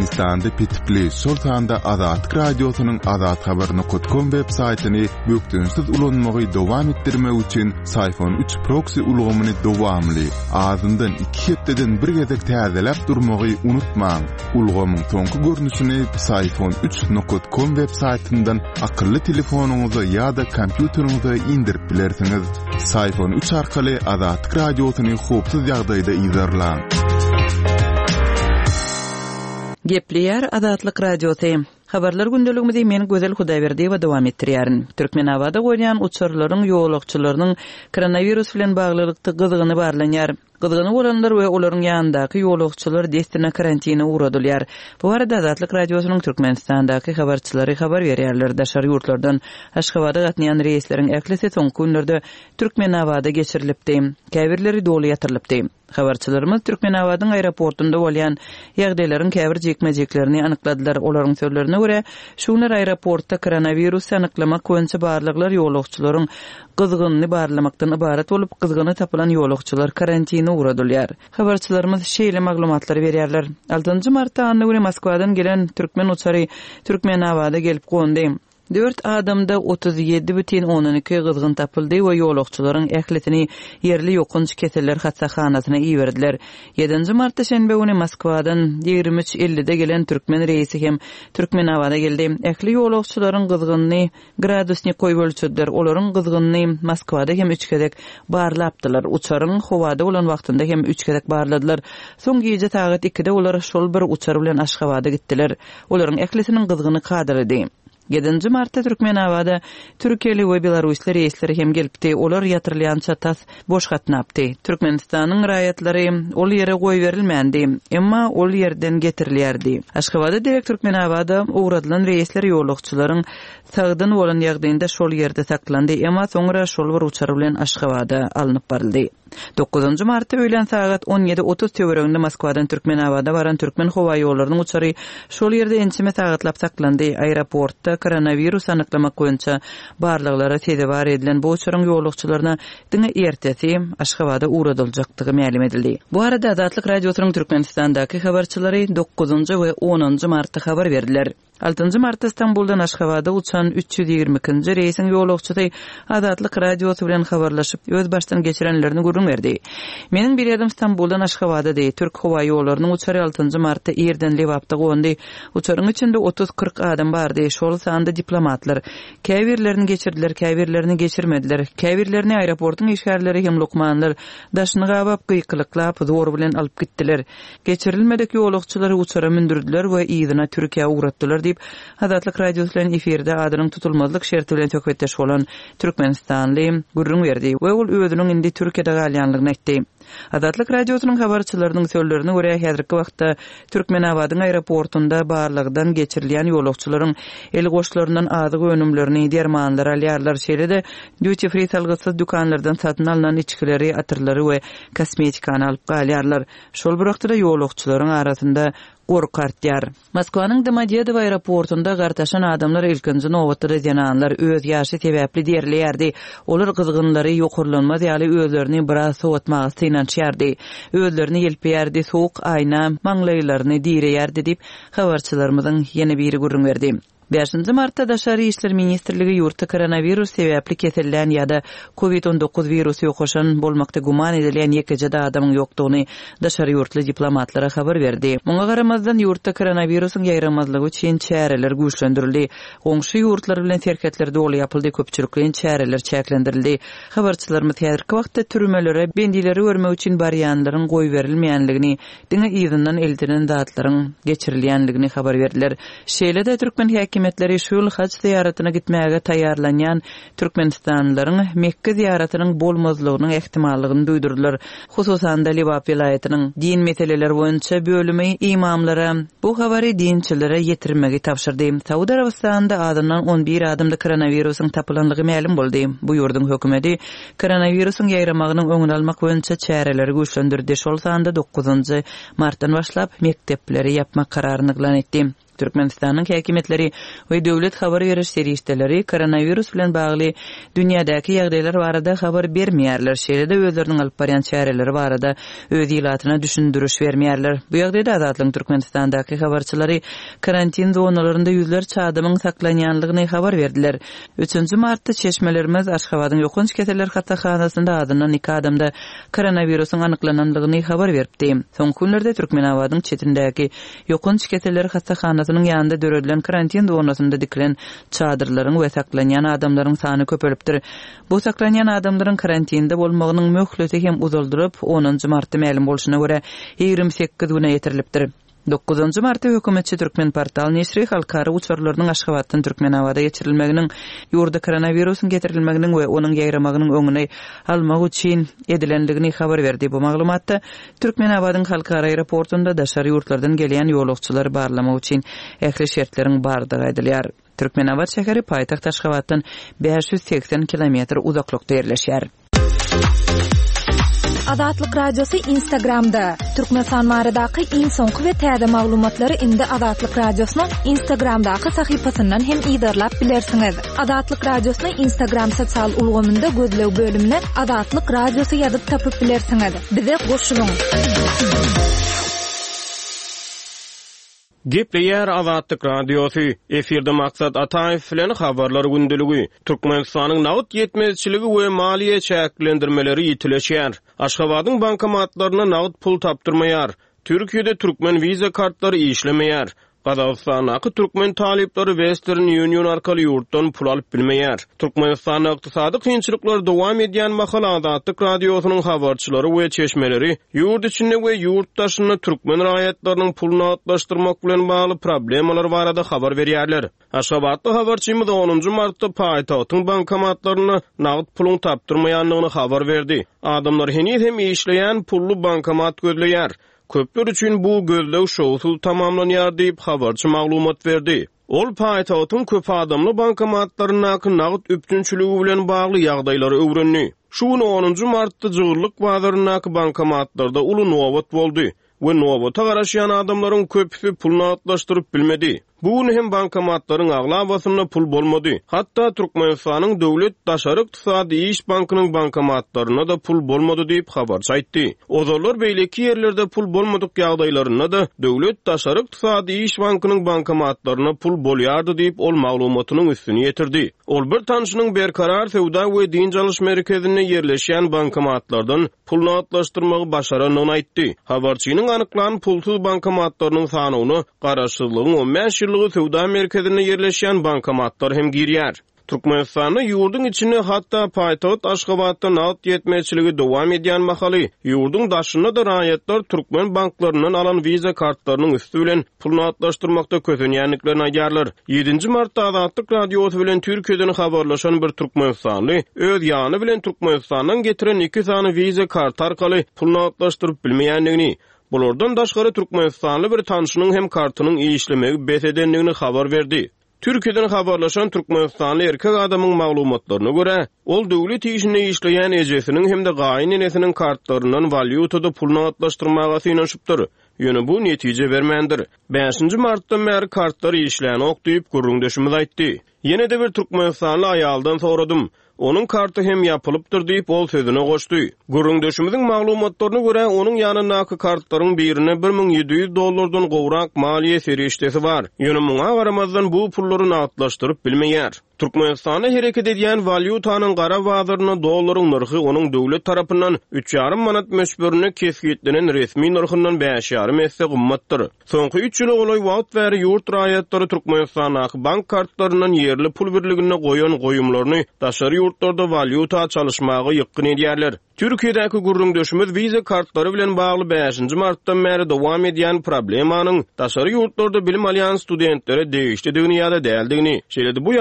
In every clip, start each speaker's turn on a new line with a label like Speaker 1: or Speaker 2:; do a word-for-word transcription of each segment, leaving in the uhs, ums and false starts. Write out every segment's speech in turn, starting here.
Speaker 1: Türkmenistan'da Pitipli, Sultan'da Azat Radyosu'nun Azat Haber nokta com web saytını büktünsüz ulanmağı devam ettirmek için Sayfon üç proxy ulgamını devamlı, ağzından iki hepteden bir gezek tazelep durmağı unutmayın. Ulgamın sonku görünüşünü Sayfon üç nokta com web saytından akıllı telefonunuza ya da kompüterinize indirip bilersiniz. Sayfon üç arkalı Azat Radyosu'nu hopsuz yağdayda izarlan.
Speaker 2: Gepleyer Azatlyk Radiosu. Habarlar gündeligimizde men Gözel Hudaýberdi we dowam etdirýärin. Türkmen awada goýan uçurlaryň ýolagçylarynyň koronavirus bilen baglylykda gyzygyny barlanýar. Gyzygyny bolanlar we olaryň ýanyndaky ýolagçylar destine karantine uğradylýar. Bu arada Azatlyk Radiosynyň Türkmenistandaky habarçylary habar berýärler. Daşary ýurtlardan Aşgabatda gatnaýan reýsleriň äklisi soňky günlerde Türkmen awada geçirilipdi. Käbirleri doly ýatyrylypdy. Habarçylarymyz Türkmen awadyň aeroportunda bolýan ýagdaýlaryň käbir jekmejeklerini anykladylar. Olaryň sözlerine göre, şuňlar aeroportda koronavirus anyklamak boýunça barlyklar ýolagçylaryň gyzygyny barlamakdan ibaret bolup, gyzygyny tapylan ýolagçylar karantine uğradylýar. Habarçylarymyz şeýle maglumatlar berýärler. altynjy martda anna göre Moskwadan gelen türkmen uçary Türkmen awada gelip gondy. dört adamda otuz ýedi бүтүн onuň iki gyzgyn tapyldy we ýolagçylaryň ähletini yerli ýokunç keseller hatsaxanasyna iýerdiler. yedinji martda şenbe güni Moskwadan ýygrimi üç ellide gelen türkmen reýsi hem Türkmen awada geldi. Ähli ýolagçylaryň gyzgyny gradusny goýup ölçüdiler. Olaryň gyzgyny Moskwada hem üç kedek barlapdylar. Uçaryň howada bolan wagtynda hem üç kedek barladylar. Soňky gece saat ikide olar şol bir uçar bilen Aşgabatda gitdiler. Olaryň ählisiniň gyzgyny kadrlady. yedinji martda Türkmen awada Türkiýeli we Belarusly reýsleri hem gelipdi. Olar ýatyrylýan çatas boş gatnapdy. Türkmenistanyň raýatlary ol ýere goý berilmändi, emma ol ýerden getirilýärdi. Aşgabatda direk Türkmen awada uğradylan reýsler ýolagçylaryň sagdyn bolan ýagdaýynda şol ýerde saklandy, emma soňra şol bir uçar bilen Aşgabatda alınıp baryldy. dokuzunjy martda öýlen saat on ýedi otuz töwereginde Moskwadan Türkmen awada baran türkmen howa ýollarynyň uçary şol ýerde ençime sagatlap saklandy. Aeroportda koronavirus anyklamak boýunça barlyklara tedavar edilen bu uçaryň ýolagçylaryna diňe ertesi Aşgabatda uğradyljakdygy ma'lum edildi. Bu arada Azatlyk Radiosynyň Türkmenistandaky habarçylary dokuzunjy we onunjy martda habar berdiler. altynjy martda İstanbuldan Aşgabatda uçan üç ýüz ýigirmikinji reýsiň ýolagçysy Azatlyk Radiosy bilen habarlaşyp öz başdan geçirenlerini görüň berdi. Meniň bir ýerdem İstanbuldan Aşgabatda diýip Türk howa ýollarynyň uçary altynjy martda ýerden Lewapda gondy. Uçaryň içinde otuz kırk adam bardy. Şol sanda diplomatlar käbirlerini geçirdiler, käbirlerini geçirmediler. Käbirlerini aeroportyň işgärleri hem lokmanlar daşyny gabap gyýkylyklap zor bilen alyp gitdiler. Geçirilmedik ýolagçylary uçara mindirdiler we ýygyna Türkiýe uğratdylar diýip Azatlyk Radiosynyň efirde adynyň tutulmazlyk şerti bilen töketdeş bolan Türkmenistanly gurrun berdi we ol özüniň indi Türkiýede galýanlygyny aýtdy. Azatlyk Radiosynyň habarçylarynyň sözlerine görä häzirki wagtda Türkmen awadyň aeroportunda barlygdan geçirilýän ýolagçylaryň el goşlaryndan azyk önümlerini dermanlar alýarlar. Şeýle-de duty free salgysyz dukanlardan satyn alynan içkileri, atyrlary we kosmetikany alyp galýarlar. Şol bir wagtda ýolagçylaryň arasynda gorku artýar. Moskwanyň Domodedow aeroportunda gartaşan adamlar ilkinji nowatda ýananlar öz ýaşy sebäpli dirilýärdi. Olar gyzgynlary ýokurlanmaz ýaly özlerini biraz sowatmagy synanýardy. Özlerini ýelpýärdi, soğuk aýna maňlaýlaryny diýerýärdi diýip habarçylarymyzyň ýene biri gurrun berdi. beşinji martda Daşary işler ministrligi ýurtda koronavirus sebäpli kesilýän ýa-da covid on dokuz virusy ýokaşan bolmakda guman edilen ýekejede adamyň ýokdugyny Daşary ýurtly diplomatlara habar berdi. Muňa garamazdan ýurtda koronavirusyň ýaýramazlygy üçin çäreler güýçlendirildi. Goňşy ýurtlar bilen serketlerde doly ýapyldy, köpçülikliň çäreler çäklendirildi. Habarçylarymyz häzirki wagtda türmelere bendileri görmek üçin barýanlaryň goý berilmeýänligini, diňe ýygynyň eldirilen datlaryň geçirilýänligini habar berdiler. Şeýle-de Türkmen häkimetleri şol haç ziyaretine gitmäge taýýarlanýan Türkmenistanlylaryň Mekke ziyaretiniň bolmazlygynyň ähtimallygyny duýdurdylar. Hususan da Lewap vilayatynyň din meseleleri boýunça bölümi imamlara bu habary dinçilere ýetirmegi tapşyrdy. Saudy Arabistanda adamdan on bir adamda koronavirusyň tapylanlygy ma'lum boldy. Bu ýurdun hökümeti koronavirusyň ýaýramagynyň öňüni almak boýunça çäreleri güýçlendirdi. Şol sanda dokuzunjy martdan başlap mektepleri ýapmak kararyny glan etdi. Türkmenistanyň häkimetleri we döwlet habar beriş serişdeleri koronavirus bilen bagly dünýädäki ýagdaýlar barada habar bermeýärler. Şeýle-de özleriniň alyp barýan çäreleri barada öz ilatyna düşündürüş bermeýärler. Bu ýagdaýda Azatlyň Türkmenistandaky habarçylary karantin zonalarynda ýüzler çadymyň saklanýanlygyny habar berdiler. üçünji martda Çeşmelerimiz Aşgabatyň ýokunç keseler hatahanasynda adynyň iki adamda koronavirusyň anyklananlygyny habar berdi. Soň günlerde Türkmenabatyň çetindäki ýokunç keseler hatahanasynyn ýanynda döredilen karantin zonasynda dikilen çadyrlaryň we saklanýan adamlaryň sany köpelipdir. Bu saklanýan adamlaryň karantinde bolmagynyň möhleti hem uzaldyryp onunji martda ma'lum bolşuna görä ýigirmi sekiz güne ýetirilipdir. dokuzunji martda hökümetçi Türkmen portal Nesri halkara uçurlarynyň Aşgabatdan Türkmenabada geçirilmeginiň ýurda koronavirusyň getirilmeginiň we onuň ýaýramagynyň öňüne almak üçin edilendigini habar berdi. Bu maglumatda Türkmenabadyň halkara aeroportunda daşary ýurtlardan gelýän ýolagçylary barlamak üçin ähli şertleriň bardygy aýdylýar. Türkmenabad şäheri paýtaxt Aşgabatdan beş yüz seksen kilometr uzaklykda ýerleşýär.
Speaker 3: Azatlyk radiosu Instagramda. Türkmenistan maradaky iň soňky we täze maglumatlary indi Azatlyk radiosynyň Instagramdaky sahypasyndan hem ýydarlap bilersiňiz. Azatlyk radiosynyň Instagram sosial ulgamynda gözlew bölümine Azatlyk radiosu ýazyp tapyp bilersiňiz. Bize goşulyň.
Speaker 4: Gepleýär Azatlyk radiosu. Efirde maksat Ataýew bilen habarlar gündüligi. Türkmenistanyň nawut ýetmezçiligi we maliýe çäklendirmeleri ýitileşýär. Aşgabatyň bankomatlaryna nawut pul tapdyrmaýar. Türkiýede türkmen viza kartlary işlemeýär. Gazagystanyň türkmen talipleri Western Union arkaly ýurtdan pul alyp bilmeýär. Türkmenistanyň ykdysady kynçylyklar dowam edýän mahal Azatlyk radiosynyň habarçylary we çeşmeleri ýurt içinde we ýurtdaşyny türkmen raýatlarynyň puluna atlaşdyrmak bilen bagly problemalar barada habar berýärler. Aşgabatly habarçymyz onunji martda paýtagtyň bankomatlaryna nagd puluň tapdyrmaýanlygyny habar berdi. Adamlar henüz hem işleýän pullu bankomat gözleýär. Köpler üçin bu gözlew şowsuz tamamlanýar diýip habarçy maglumat berdi. Ol paýtagtyň köp adamly bankomatlaryna nagd üptünçiligi bilen bagly ýagdaýlary öwrendi. Şuny onunji martda Jygyrlyk bazarynaky bankomatlarda uly nowat boldy we nowata garaşýan adamlaryň köpüsi pulny atlaşdyryp bilmedi. Bu hem bankomatlaryň aglabasyna pul bolmady. Hatda Türkmenistanyň döwlet daşary ykdysady iş bankynyň bankomatlaryna da pul bolmady diýip habar çaýtdy. Ozorlar beýleki ýerlerde pul bolmadyk ýagdaýlaryna da döwlet daşary ykdysady iş bankynyň bankomatlaryna pul bolýardy diýip ol maglumatynyň üstüne ýetirdi. Ol bir tanşynyň berkarar sewda we din çalyş merkezine ýerleşýän bankomatlardan pulny atlaşdyrmagy başaranyny aýtdy. Habarçynyň anyklan pulsuz bankomatlarynyň sanyny garaşsyzlygyň on beş ýyllygy sewda merkezine ýerleşýän bankomatlar hem girýär. Türkmenistanyň ýurduň içine hatda paýtagat Aşgabatda nagd ýetmezçiligi dowam edýän mahaly ýurduň daşyna da raýatlar türkmen banklarynyň alan viza kartlarynyň üstü bilen pulny atlaşdyrmakda közenýänliklerini aýarlar. ýedinji martda Azatlyk radiosu bilen Türkiýeden habarlaşan bir türkmenistanly öz ýany bilen Türkmenistanyň getiren iki sany viza kart arkaly pulny atlaşdyryp bilmeýänligini, bulardan daşgary Türkmenistanly bir tanşynyň hem kartynyň işlemegi bet edenligini habar berdi. Türkiýeden habarlaşan Türkmenistanly erkek adamyň maglumatlaryna görä, ol döwlet işine işleýän ejesiniň hem de gaýyn enesiniň kartlaryndan valyutada pulny atlaşdyrmaga synaşypdyr. Ýöne bu netije bermendir. beşinji martda mer kartlar işleýän ok diýip gurrundeşimiz aýtdy. Ýene-de bir Türkmenistanly aýaldan soradym. Onun kartı hem yapılıptır diýip ol sözüne goşdy. Gurrundeşimiziň maglumatlaryna görä, onuň ýanyndaky kartlaryň birine bir miň ýedi ýüz dollardan gowrak maliýe serişdesi bar. Ýöne muňa garamazdan bu pullary atlaşdyryp bilmeýär. Türkmenistana hereket edýän valyutanyň gara bazaryna dollaryň narhy onuň döwlet tarapyndan üç ýarym manat meşberine kesgitlenen resmi narhyndan beş ýarym esse gymmatdyr. Soňky üç ýyl olay wagt bäri ýurt raýatlary Türkmenistanaky bank kartlarynyň ýerli pul birligine goýan goýumlaryny daşary ýurtlarda valyuta çalyşmagy ýykyn edýärler. Türkiýedäki gurrundeşimiz viza kartlary bilen bagly beşinji martdan bäri dowam edýän problemanyň daşary ýurtlarda bilim alýan studentlere degişli dünýäde däldigini, şeýle-de bu ýagdaýyň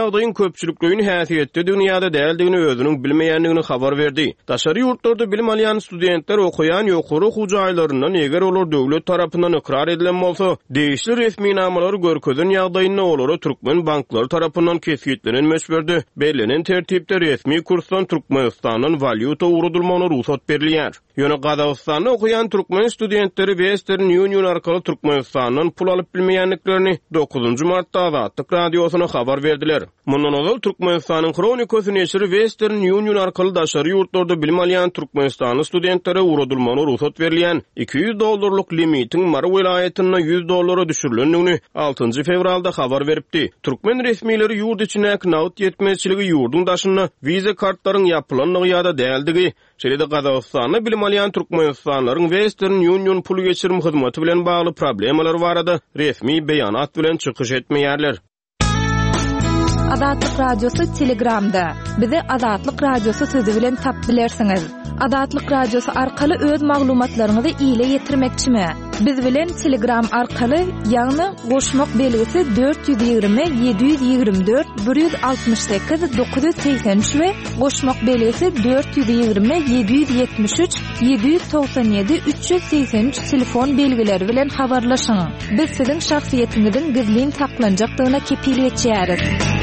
Speaker 4: köpçülükliğin häsiýetli dünýäde däldigini özüniň bilmeýändigini habar berdi. Daşary ýurtlarda bilim alýan studentler okuyan ýokary hujaýlaryndan eger olar döwlet tarapyndan ikrar edilen bolsa, değişli resmi namalary görkezden ýagdaýynda olary Türkmen banklary tarapyndan kesgitlenen berdi. Belenen tertipde resmi kursdan Türkmenistanyň valyuta urudulmagyna ruhsat berilýär. Ýöne Gazagystanda okuyan Türkmen studentleri Western Union arkaly Türkmenistanyň pul alyp bilmeýänliklerini dokuzunçy martda Azatlyk radiosyna habar berdiler. Mundan ozal Türkmenistanyň kronikasy neşri Western Union arkaly daşary ýurtlarda bilim alýan Türkmenistanyň studentlere urudulmagyna ruhsat berilýän iki yüz dollarlyk limitiň Mara welaýatyna yüz dollara düşürilendigini altıncı fevralda habar beripdi. Türkmen resmileri ýurt içine nagd ýetmezçiligi ýurdun daşyna viza kartlaryň ýapylanlygy ýa-da däldigi, şeýle Gazagystanda bilim alýan Türkmenistanlaryň Western Union pul geçirim hyzmaty bilen bagly problemler barada resmi beýanat bilen çykyş etmeýärler.
Speaker 3: Azatlyk radiosu Telegramda. Bizi Azatlyk radiosu sözi bilen tap bilersiňiz. Azatlyk radiosu arkaly öz maglumatlaryňyzy ýyla ýetirmekçimi? Biz bilen Telegram arkaly ýagny goşmak belgisi dört yüz ýygrimi yedi yüz ýygrimi dört bir yüz altmış sekiz dokuz yüz seksen üç we goşmak belgisi dört yüz ýygrimi yedi yüz ýetmiş üç yedi yüz togsan ýedi üç yüz seksen üç telefon belgileri bilen habarlaşyň. Biz siziň şahsiýetiňizin gizlin saklanjakdygyna kepil etýäris.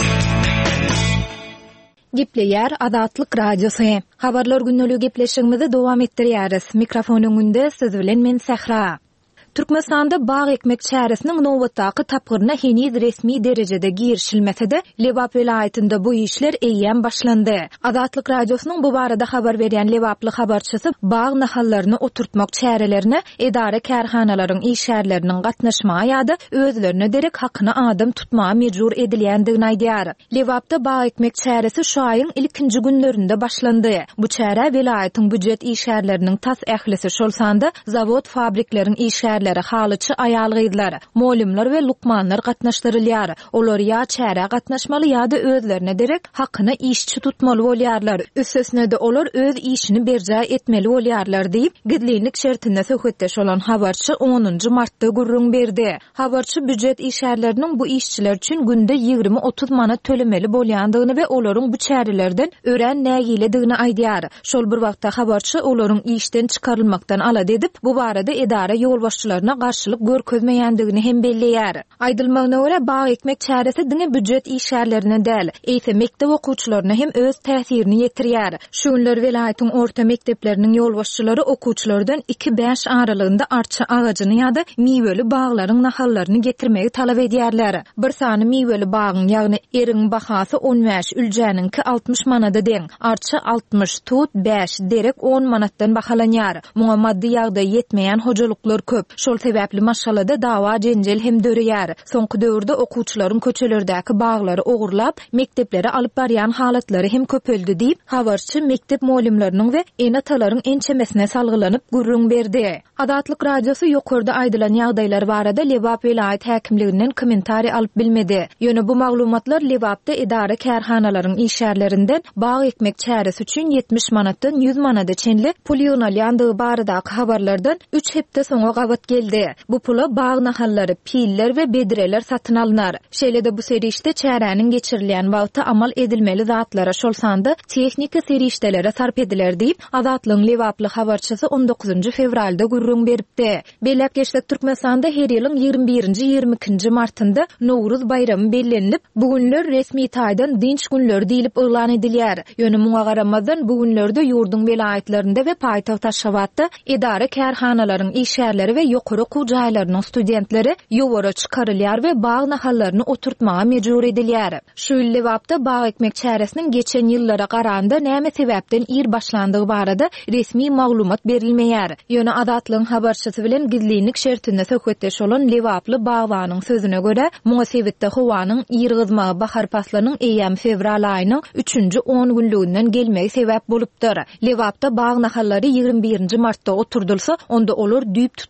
Speaker 3: Gepleýär Azatlyk radiosu. Habarlar günnälik gepleşigimizi dowam etdirýäris. Mikrofonyň önünde siz bilen men Sahra. Türkmenistanda bağ ekmek çäresiniň nowatdaky tapgyryna heniz resmi derejede girişilmese-de Lebap welaýatynda bu işler eýýän başlandy. Azatlyk radiosynyň bu barada habar berýän Lebaply habarçysy bağ nahallaryny oturtmak çärelerini edara kärhanalaryň işgärleriniň gatnaşmagy ýa-da özlerine derek hakyny adam tutmagy mejbur edilýändigini aýdýar. Lebapda bağ ekmek çäresi şu aýyň ilkinji günlerinde başlandy. Bu çäre welaýatyň büdjet işgärleriniň tas ählisi şolsanda zawod fabrikleriň işgär halyçy aýalgydylar. Molimler we lukmanlar gatnaşdyrylýar. Olar ýa çäre gatnaşmaly ýa-da özlerine derek hakyny işçi tutmaly bolýarlar. Üstesine de olar öz işini berja etmeli bolýarlar diýip gidlenlik şertinde söhbetdeş olan habarçy onuncu martda gurrun berdi. Habarçy büdjet işgärleriniň bu işçiler üçin günde ýygrimi otuz manat tölemeli bolýandygyny we olaryň bu çärelerden ören nägiledigini aýdýar. Şol bir wagtda habarçy olaryň işden çykarylmakdan alad edip bu barada edara ýolbaşçylaryna garşylyk görkezmeýändigini hem belleýär. Aýdylmagyna görä bağ ekmek çäresi diňe büdjet işgärlerine däl, eýse mektep okuwçylaryna hem öz täsirini ýetirýär. Şu günler welaýatyň orta mektepleriniň ýolbaşçylary okuwçylardan iki beş aralygynda arça agagyny ýa-da miweli baglaryň nahallaryny getirmegi talap edýärler. Bir sany miweli bagyň ýagny eriň bahasy on beş, üljäninki altmış manada deň. Arça altmış, tut beş, derek on manatdan bahalanýar. Muňa maddi ýagda ýetmeýän hojalyklar köp. Şol sebäpli maşalada dawa jenjel hem döreýär. Soňky döwürde okuwçylaryň köçelerdäki baglary ogurlap, mekteplere alyp barýan halatlary hem köpeldi diýip habarçy mektep molimleriniň we enatalaryň ençemesine salgylanyp gurrun berdi. Azatlyk radiosu ýokarda aýdylan ýagdaýlar barada Lebap welaýat häkimliginden kommentari alyp bilmedi. Ýöne bu maglumatlar Lebapda edara kärhanalaryň işgärlerinden bağ ekmek çäresi üçin yetmiş manatdan yüz manada çenli pul ýygnalandygy baradaky habarlardan üç hepde soňa gabat geldi. Bu pula bağ nahallary, piller we bedireler satyn alynar. Şeýle-de bu serişde çäräniň geçirilýän wagty amal edilmeli zatlara şolsanda tehnika serişdelere sarp ediler diýip Azatlyň Lebaply habarçysy on dokuzunçy fevralda gurrun beripdi. Belläp geçlik Türkmenistanda her ýylyň ýygrimi birinji ýygrimi ikinji martynda Nowruz bayramy bellenilip, bu günler resmi taýdan dinç günler diýilip elan edilýär. Ýöne muňa garamazdan bu günlerde ýurdun welaýatlarynda we paýtaxt Aşgabatda edara kärhanalaryň işgärleri we ýokary okuw jaýlarynyň studentleri ýowara çykarylýar we bağ nahallaryny oturtmaga mejbur edilýär. Şu Lebapda bağ ekmek çäresiniň geçen ýyllara garanda näme sebäpden ir başlandygy barada resmi maglumat berilmeýär. Ýöne Azatlyň habarçysy bilen gizlinlik şertinde söhbetdeş olan Lebaply bagwanyň sözüne görä, muňa sebäpde howanyň ir gyzmagy bahar paslarynyň eýäm fevral aýynyň üçünçi on günlüginden gelmegi sebäp bolupdyr. Lebapda bağ nahallary ýygrimi birinji martda oturdylsa, onda olar düýp tutmaýar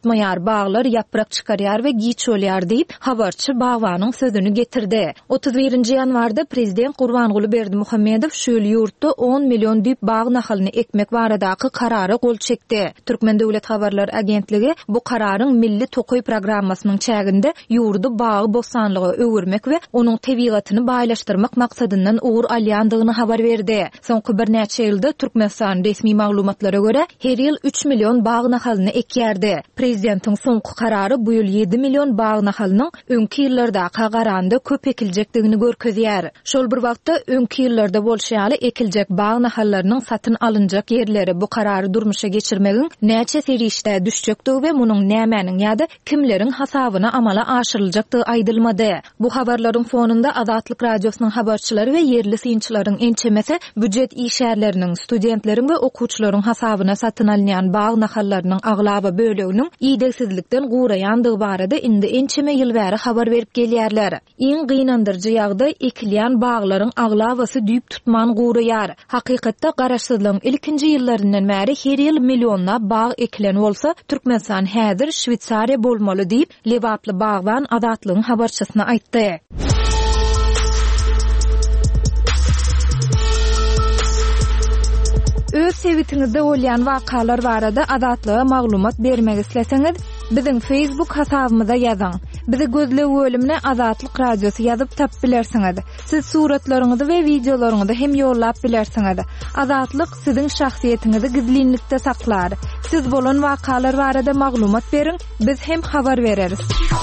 Speaker 3: bağlar yaprak çıkarýar we giç bolýar diýip habarçy bagwanyň sözüni getirdi. otuz birinji ýanwarda prezident Gurbanguly Berdimuhammedow şol ýurtda on million diýip bag nahalyny ekmek baradaky karary gol çekdi. Türkmen Döwlet Habarlar Agentligi bu kararyň milli tokoy programmasynyň çäginde ýurdu bagy bosanlygy öwürmek we onuň tebigatyny baýlaşdyrmak maksadyndan ugur alýandygyny habar berdi. Soňky bir näçe ýylda Türkmenistan resmi maglumatlara görä her ýyl üç million bag nahalyny ekýärdi. Prezidentiň soňky karary bu ýyl ýedi million bag nahalynyň öňki ýyllarda garanda köp ekiljekdigini görkezýär. Şol bir wagtda öňki ýyllarda bolşaly ekiljek bag nahallarynyň satyn alınjak ýerleri bu karary durmuşa geçirmegiň näçe serişde düşjekdigi we munyň nämäniň ýa-da kimleriň hasabyna amala aşyryljakdygy aýdylmady. Bu habarlaryň fonunda Azatlyk radiosynyň habarçylary we yerli synçylaryň ençemesi büdjet işärleriniň, studentleriň we okuwçylaryň hasabyna satyn alynýan bag nahallarynyň aglaba böleginiň ýydegsizlikden guraýandygy barada indi ençeme ýyl bäri habar berip gelýärler. Iň gynandyrjy ýagdaý ekilýän baglaryň aglabasy düýp tutman guraýar. Hakykatda garaşsyzlygyň ilkinji ýyllaryndan bäri her ýyl millionlap bag ekilen bolsa, Türkmenistan häzir Şwitsariýa bolmaly diýip Lewatly bagwan Azatlygyň habarçysyna aýtdy. Öz sevitiňizde bolýan wakalar barada Azatlyga maglumat bermek isleseňiz, biziň Facebook hasabymyza ýazyň. Bizi gözle bölümine Azatlyk radiosu ýazyp tap bilersiňiz. Siz suratlaryňyzy we videolaryňyzy hem ýollap bilersiňiz. Azatlyk siziň şahsiýetiniňizi gizlinlikde saklar. Siz bolan wakalar barada maglumat beriň, biz hem habar bereriz.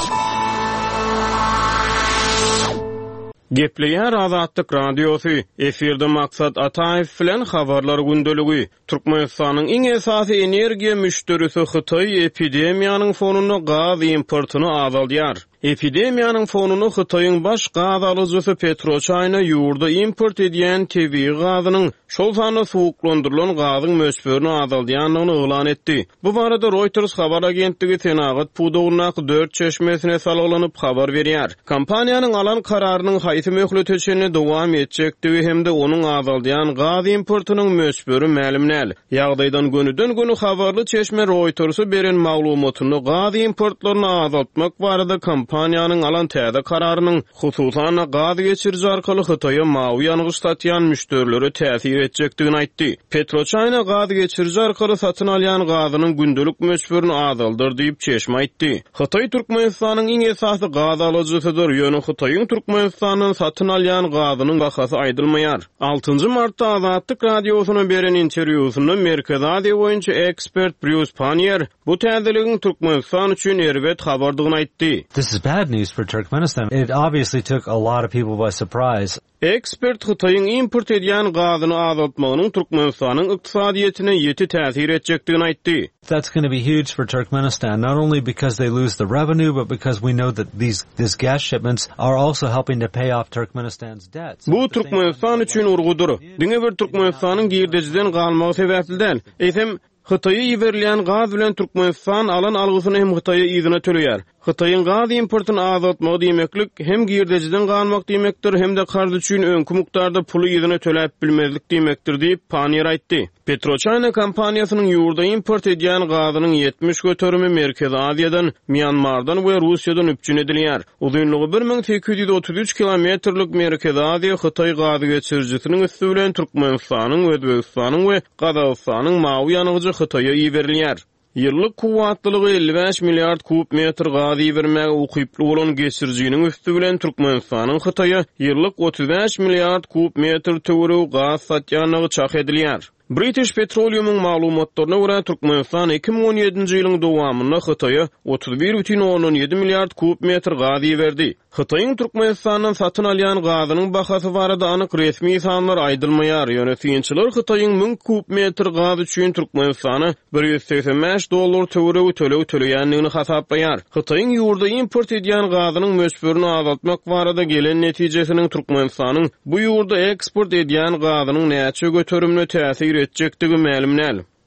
Speaker 4: Gepleýär Azatlyk radiosu. Efirde maksat Ataýew bilen habarlar gündeligi. Türkmenistanyň iň esasy energiýa müşterisi Hytaý epidemiýanyň fonunda gaz importuny azaldýar. Epidemiýanyň fonunu Hytaýyň baş gaz alyjysy Petroçaýna ýurda import edýän tebii gazynyň şol sany suwuklandyrylan gazyň möçberini azaldýanlygyny elan etdi. Bu barada Reuters habar agentligi Senagat Pudoğnak dört çeşmesine salaglanyp habar berýär. Kompaniýanyň alan kararynyň haýsy möhleteçini dowam etjekdigi hemde onuň azaldýan gaz importunyň möçberi ma'lumnäl. Ýagdaýdan gönüden göni habarly çeşme Reuters'a beren maglumatyny gaz importlaryny azaltmak barada kompaniýanyň alan täze kararynyň hususan gaz geçirji arkaly Hytaýa mawy ýanygy satýan müşterilere täsir etjekdigini aýtdy. Petroçaýna gaz geçirji arkaly satyn alýan gazynyň gündelik möçberini azaldyr diýip çeşme aýtdy. Hytaý Türkmenistanyň iň esasy gaz alyjysydyr. Ýöne Hytaýyň Türkmenistanyň satyn alýan gazynyň bahasy aýdylmaýar. altynjy martda Azatlyk radiosyna beren interwýusynda Merkez Aziýa boýunça ekspert Bruce Panier bu täzeligiň Türkmenistan üçin erbet habardygyny aýtdy.
Speaker 5: This is bad news for Turkmenistan. It obviously took a lot of people by surprise.
Speaker 4: Ekspert Hytaýyň import edýän gazyny azaltmagynyň Türkmenistanyň ykdysadyetine ýeti täsir etjekdigini aýtdy.
Speaker 5: That's going to be huge for Turkmenistan, not only because they lose the revenue, but because we know that these these gas shipments are also helping to pay off Turkmenistan's debts.
Speaker 4: Bu Türkmenistan üçin urgudur. Diňe bir Türkmenistanyň girdejiden galmagy sebäpli. Eýsem Hytaýa ýeberilýän gaz bilen Türkmenistan alan algysyny hem Hytaýa ýygyna töleýär. Hytaýyň gaz importuny azaltmak diýmeklik hem girdejiden galmak diýmekdir, hem de kardy üçin öňkü mukdarda puly ýygyna töläp bilmezlik diýmekdir diýip Panier aýtdy. Petroçaýna kompaniýasynyň ýurda import edýän gazynyň ýetmiş göterimi Merkez Aziýadan, Myanmardan we Russiýadan üpjün edilýär. Uzunlygy bir ming sekiz ýüz otuz üç kilometrlik Merkez Aziýa Hytaý gazy geçirjisiniň üstü bilen Türkmenistanyň, Özbegistanyň we Gazagystanyň mawy ýanygyjy Hytaýa ýeberilýär. Ýyllyk kuwatlylygy elli beş milliard kub metr gaz ýebermäge ukyply bolan geçirjiniň üstü bilen Türkmenistanyň Hytaýa ýyllyk otuz beş milliard kub metr töwere gaz satýanlygy çak edilýär. British Petroleum'un maglumatlaryna görä Türkmenistan iki ming on ýedinji ýylyň dowamynda Hytaýa otuz bir бүтүn onuň ýedi milliard kub metr gaz berdi. Hytaýyň Türkmenistandan satyn alýan gazynyň bahasy barada anyk resmi sanlar aýdylmaýar. Ýönetimçiler Hytaýyň ming kub metr gaz üçin Türkmenistana bir ýüz seksen beş dollar töwere tölew töleýänligini hasaplaýar. Hytaýyň ýurda import edýän gazynyň möçberini azaltmak barada gelen netijesiniň Türkmenistanyň bu ýurda eksport edýän gazynyň näçe göterimine täsir etjekdigi ma'lumnäl.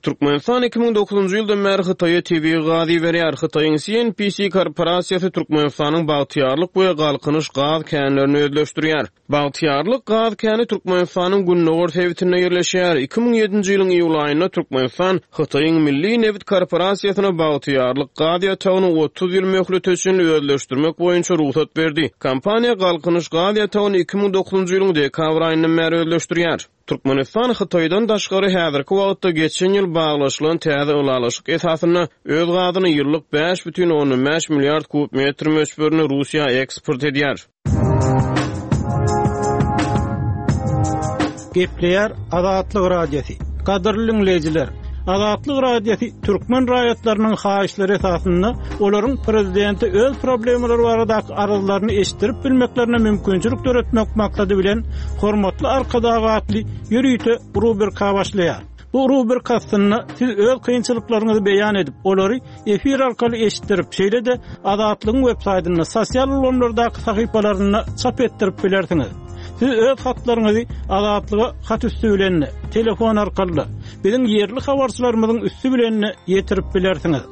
Speaker 4: Türkmenistan iki ming dokuzunjy ýyldan bäri Hytaýa T V gazy berýär. Hytaýyň C N B C korporasiýasy Türkmenistanyň bagtyarlyk we galkynyş gaz känlerini özleşdirýär. Bagtyarlyk gaz käni Türkmenistanyň Günnogor tewitine ýerleşýär. iki ming ýedinji ýylyň iýul aýynda Türkmenistan Hytaýyň Milli Neft korporasiýasyna bagtyarlyk gaz ýatagyny otuz ýyl möhlet üçin özleşdirmek boýunça ruhsat berdi. Kompaniýa galkynyş gaz ýatagyny iki ming dokuzunjy ýylyň dekabr aýyndan bäri özleşdirýär. Türkmenistan Hytaýdan daşgary häzirki wagtda geçen ýyl baglaşylan täze ulalaşyk esasyna öz gazyny ýyllyk beş бүтүн onuň beş milliard kub metr möçberini Russiýa eksport edýär.
Speaker 6: Gepleýär Azatlyk radiosi. Gadyrly dinleýijiler, Azatlyk radiosi türkmen raýatlarynyň haýyşlary esasynda olaryň prezidenti öz problemleri barada aralyklaryny eşitdirip bilmeklerine mümkinçilik töretmek maksady bilen hormatly arkadaşly ýürüýte rubrika başlaýar. Bu rubrikasyny siz öz kynçylyklaryňyzy beýan edip, olary efir arkaly eşitdirip, şeýle-de Azatlygyň web-saýtyna, sosial ulanlardaky sahypalaryna çap etdirip bilersiňiz. Siz öz hatlaryňyzy Azatlyga hat üstü bilen, telefon arkaly, biziň ýerli habarçylarymyzyň üstü bilen ýetirip bilersiňiz.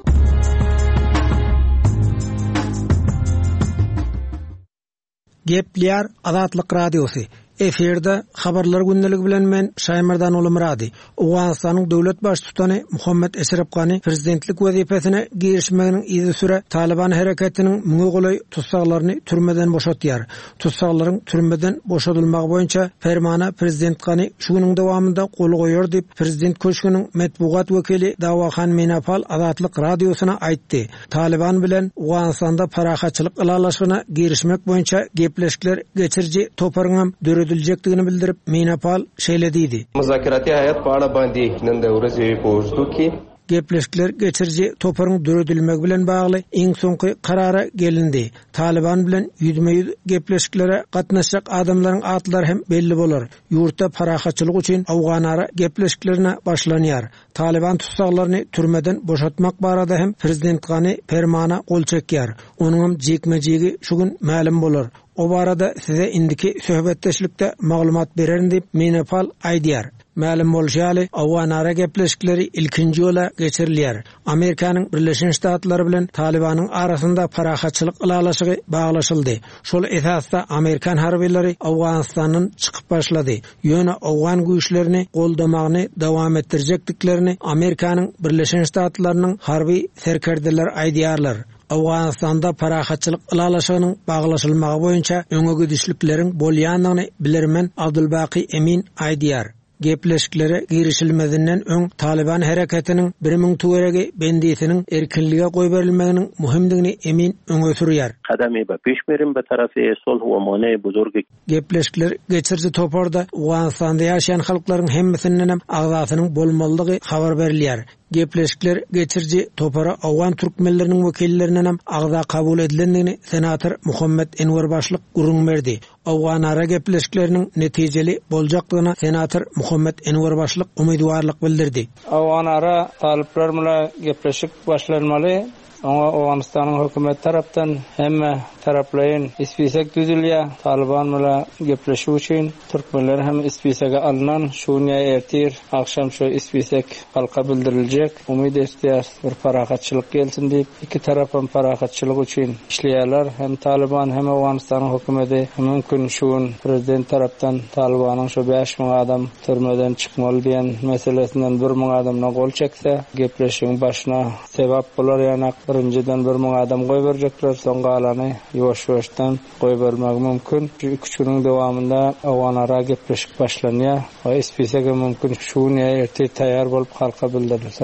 Speaker 6: Gepleýär Azatlyk radiosi. Eferde habarlar gündəligi bilen men Şaýmardan Ulumrady. Owganystanyň döwlet başçysy Muhammed Eşref Gany prezidentlik wezipesine girişmeginiň izi süre Taliban hareketiniň müňe tutsaklaryny türmeden boşatýar. Tutsaklaryň türmeden boşadylmagy boýunça fermana prezident Gany şu günüň dowamında gol goýar diýip prezident köşküniň metbuat wekili Dawahan Minapal Azatlyk radiosyna aýtdy. Taliban bilen Owganystanda parahatçylyk ılalaşygyna girişmek boýunça gepleşikler geçirji toparyň edilecekdigini bildirip Minapal şeýlediydi.
Speaker 7: Muzakirati hayat paड़ा bandi nende urasi pożdu ki
Speaker 6: gepleşikler geçirji toparyň döredilmegi bilen bagly iň soňky karara gelindi. Taliban bilen ýüzme-ýüz gepleşiklere gatnaşjak adamlaryň atlary hem belli bolar. Ýurtda parahatçylyk üçin awganara gepleşiklerine başlanýar. Taliban tutsaklaryny türmeden boşatmak barada hem prezident Gany fermana gol çekýär. Onuň jekmejigi şu gün ma'lum bolar. O barada size indiki söhbetdeşlikte maglumat bererin diýip Minapal aýdýar. Ma'lum bolýaly, awganara gepleşikleri ilkinji ýola geçirilýär. Amerikanyň Birleşen Ştatlary bilen Talibanyň arasynda parahatçylyk ılalaşygy baglaşyldy. Şol esasda Amerikan harbiýleri Awganystanyň çykyp başlady. Ýöne awgan güýçlerini goldamagyny dowam etdirjekdiklerini Amerikanyň Birleşen Ştatlarynyň harby serkerdeler aýdýarlar. Awganystanda parahatçylyk ılalaşygynyň baglaşylmagy boýunça öňe gidişlikleriň bolýanyny bilermen Abdulbaqy Emin aýdýar. Gepleşiklere girişilmedinden öň Taliban hareketiniň bir ming töweregi bendisiniň erkinlige goý berilmeginiň muhimdigini Emin öňe sürýär.
Speaker 8: Kadamy ba peşmerin be tarafy sulh we mone buzurg
Speaker 6: gepleşikler geçirji toparda Owganystanda ýaşaýan halklaryň hemmesinden agzatynyň bolmalygy habar berilýär. Gepleşikler geçirji topara awgan türkmenleriniň wekillerinden hem agza kabul edilendigini senator Muhammed Enwer başlyk gurrun berdi. Awganara gepleşikleriniň netijeli boljakdygyna senator Muhammed Enwer başlyk umydwarlyk bildirdi.
Speaker 9: Awganara talyplar bilen gepleşik başlanmaly. Ama Awganystanyň hökümet tarapdan hemme taraplaryň ispisek düzülýär. Taliban bilen gepleşik üçin türkmenler hem ispisege alynan şuňa ertir akşam şu ispisek halka bildiriljek. Umyd etýär bir parahatçylyk gelsin diýip iki tarap hem parahatçylyk üçin işleýärler. Hem Taliban hem Awganystanyň hökümeti mümkin şuň prezident tarapdan Talibanyň şu beş ming adam türmeden çykmaly diýen meselesinden bir ming adamna gol çekse gepleşigiň başyna sebäp bolar ýa-ni birinciden bir ming adam goý berjekler, soňra alany ýoş-ýoşdan goý bermek mümkin. iki günüň dowamında awganara gepleşik başlanýar we ispisege mümkin şuňa erti taýýar bolup halka bildirilse.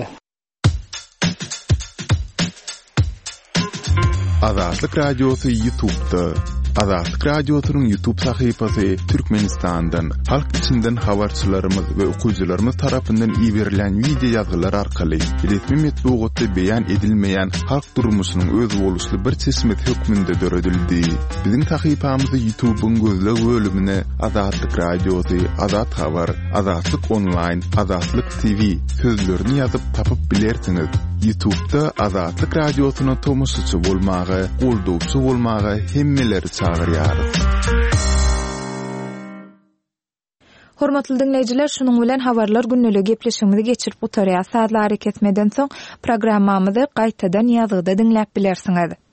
Speaker 1: Azatlyk radiosu YouTube'da. Azatlyk radiosynyň YouTube sahypasy Türkmenistandan, halk içinden habarçylarymyz we okuwçylarymyz tarapyndan iýerilen video ýazgylar arkaly resmi metbuatda beýan edilmeýän halk durmuşynyň öz boluşly bir çeşmet hökmünde döredildi. Biziň sahypamyzy YouTube'un gözleg bölümine Azatlyk radiosy, Azat habar, Azatlyk online, Azatlyk T V sözlerini ýazyp tapyp bilersiňiz. YouTube'da Azatlyk radiosyna tomoşaçy bolmagy, goldawçy bolmagy hemmeleri çagyrýar.
Speaker 3: Hormatly dinleyijiler, şunun bilen habarlar günnüligi gepleşigimizi geçirip utarýar. Saatlar hareket etmeden soň programmamyzy gaýtadan ýazgyda dinläp bilersiňiz.